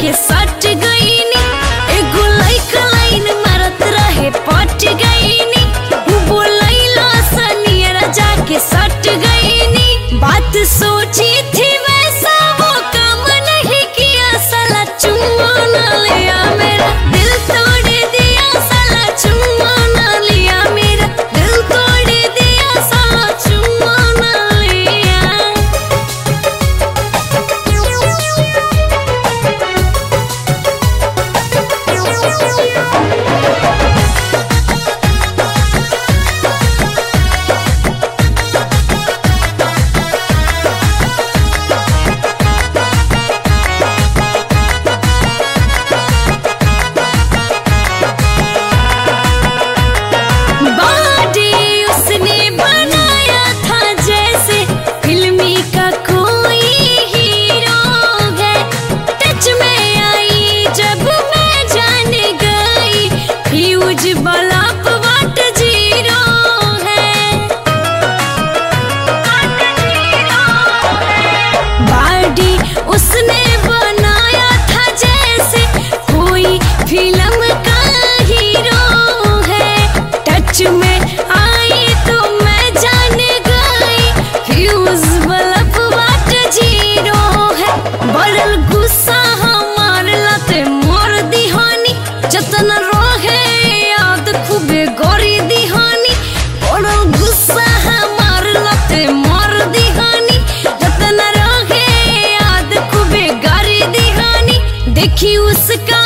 जाके सट गईनी, एगो लइका लाइन मारत रहे पट गईनी, बोलैला सनियर जाके सट गईनी। बात सोची थी वैसा वो काम नहीं किया, साला चुम्मा न लिया मेरा दिल तोड़ दिया, साला चुम्मा न लिया मेरा दिल तोड़ दिया, साला चुम्मा न लिया। बॉडी उसने बनाया था जैसे फिल्मी का कोई हीरो है, टच में आई जब मैं जान गई, फ्यूज बल्ब वाट जीरो है। बॉडी उसने बनाया था जैसे कोई फिल्म का हीरो है, टच में आई तो मैं जान गई, फ्यूज बल्ब वाट जीरो है। बड़ल गुस्सा हमार लाते मोर दिहानी, जतन रोहे याद खूबे गोरी दिहानी। बड़ल गुस्सा हमार लाते मोर दिहानी, जतन रोहे याद खूबे गोरी दिहानी। देखी उसका